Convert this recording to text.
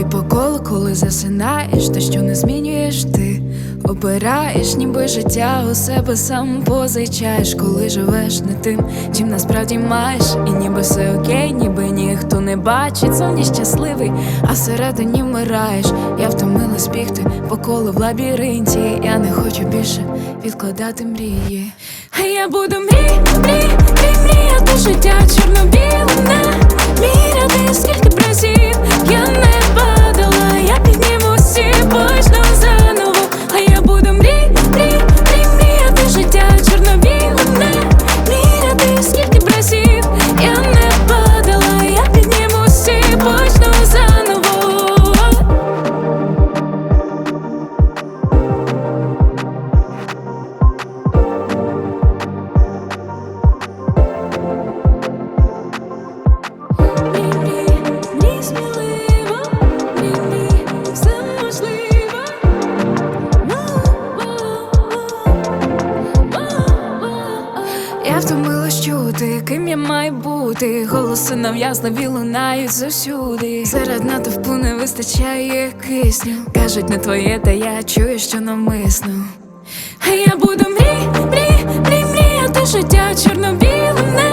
тобі по колу, коли засинаєш, те, що не змінюєш ти. Обираєш, ніби життя у себе сам позичаєш, коли живеш не тим, чим насправді маєш. І ніби все окей, ніби ніхто не бачить. Зовні щасливий, а всередині вмираєш. Я втомилась бігти по колу в лабіринті. Я не хочу більше відкладати мрії. А я буду мріяти життя чорно-біле, міряти, скільки разів я не падала, я піднімусь і почну заново. А я буду мріяти життя чорно-біле, міряти, скільки разів я не падала, я піднімусь і почну заново. Я втомилась чути, ким я маю бути. Голоси нав'язливі лунають зусюди. Серед натовпу не вистачає кисню. Кажуть, не твоє, та я чую, що навмисно. А я буду мріяти життя чорно-біле.